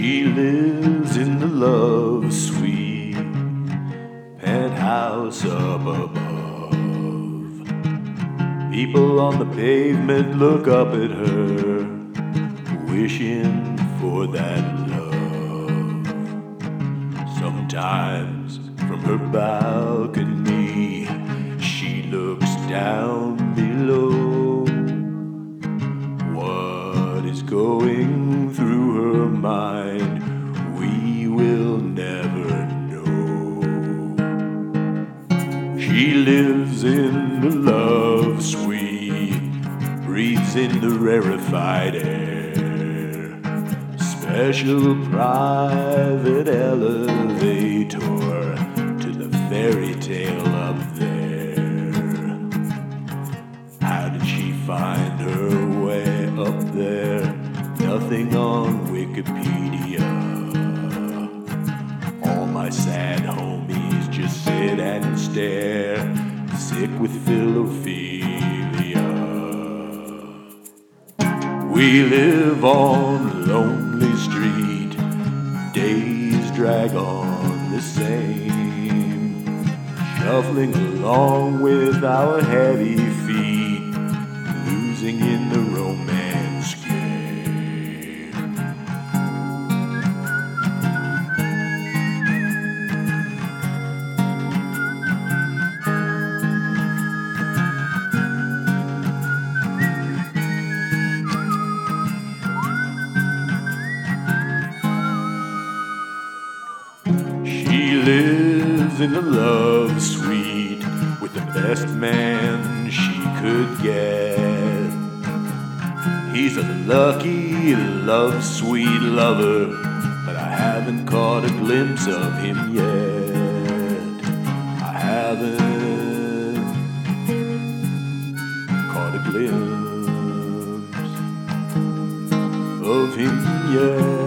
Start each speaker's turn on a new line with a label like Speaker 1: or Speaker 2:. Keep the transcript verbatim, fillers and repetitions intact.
Speaker 1: She lives in the love suite, penthouse up above. People on the pavement look up at her, wishing for that love. Sometimes from her balcony, she looks down below. What is going through her mind, we will never know. She lives in the love suite, breathes in the rarefied air, special private elevator to the fairy tale up there. How did she find her way up there? Nothing on Wikipedia. All my sad homies just sit and stare, sick with philophobia. We live on lonely street, days drag on the same, shuffling along with our heavy feet, losing in the romance game. She lives in the love suite with the best man she could get. He's a lucky, love sweet lover, but I haven't caught a glimpse of him yet. I haven't caught a glimpse of him yet.